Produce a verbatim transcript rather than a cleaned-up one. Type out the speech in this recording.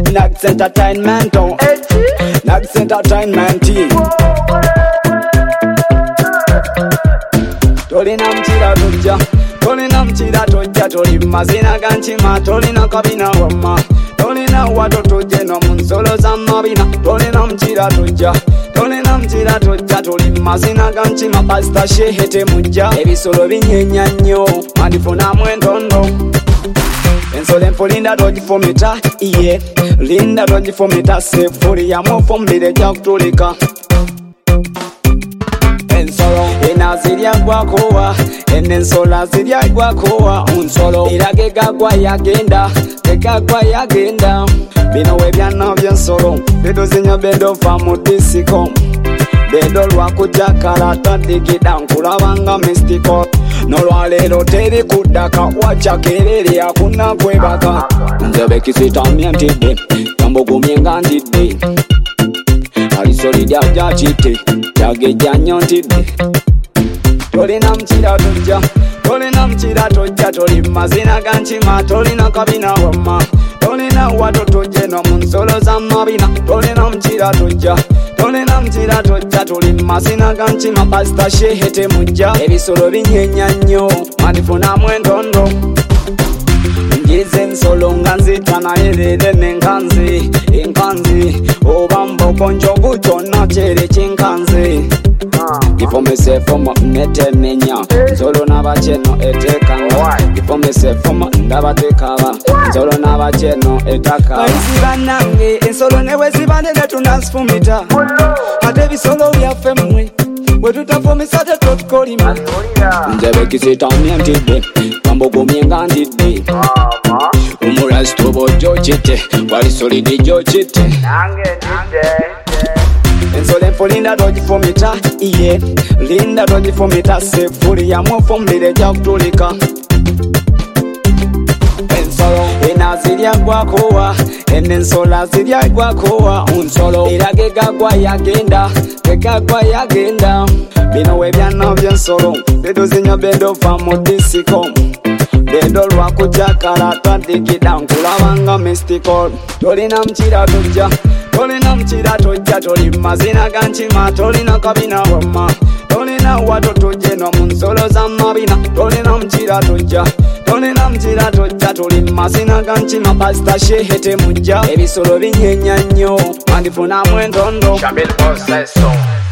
Nags Entertainment, oh. Nags Entertainment. Tolina mchira tujja, tolina mchira tujja, toli mazina ganchima, tolina kabina wama, tolina wato tujje no munsolo za mabina, tolina mchira tujja, tolina mchira tujja, toli mazina ganchima, pasta shehete mujja, ebisolo binyenya nnyo, mandifuna mwendondo. Ensolo empulinda togifumita, iye, linda togifumita, sefuri ya mufumbire jakutulika. Ensolo ena zirya gwakowa, ene ensola zirya gwakowa, unsolo irage gagwa yagenda, tegagwa yagenda. Bino webyana byensolo, bedo zinya bedo fa mu disiko, bedo lwakuja karata digida nkulabanga mistiko. Nolwalero teri kudaka wachakerere akuna kwebaka. Nzebe kisitamya ntidde, tambugumye nga ntidde, alisoli lyaja kite, lyagejja nnyo ntidde. Tolina mchira tujja, tolina mchira tujja, toli mazina ganchima, tolina kabina wama, tolina wato tujje no munsolo za mabina, tolina mchira tujja, tolina mchira tujja, toli mazina ganchima, pasta shehete mujja, ebisolo binyenya nnyo, mandifuna mwendondo. Ngize ensolo nga nzita naye leero n'enkanzi, enkanzi oba mboko njogu kyonna kyere kinkanzi. Gifomesefoma netemenya, nsolo n'abakeno etekanga. Gifomesefoma ndabatekaba, nsolo n'abakeno etaka. Bayisi bannange ensolo ne bwe ziba nene tunazifumita, ate ebisolo byaffe mmwe bwe tutafumisa tetukolima. Nzebe kisitamye ntidde, tambugumye nga ntidde, umurasito bojjo kite, walisolidi jjo kite. Ensolo empulinda togifumita, iye, linda togifumita, sefuri ya mufumbire jakutulika. Ensolo ena zirya gwakowa, ene ensola zirya gwakowa, unsolo irage gagwa yagenda, tegagwa yagenda. Bino webyana byensolo, bedo zinya bedo fa mu disiko, bedo lwakuja karata digida nkulabanga mistiko. Tolina mchira tujja, tolina mchira tujja, toli mazina ganchima, tolina kabina wama, tolina wato tujje no munsolo za mabina, tolina mchira tujja, tolina mchira tujja, toli mazina ganchima, pasta shehete mujja, ebisolo binyenya nnyo, mandifuna mwendondo. Shambil Poseso.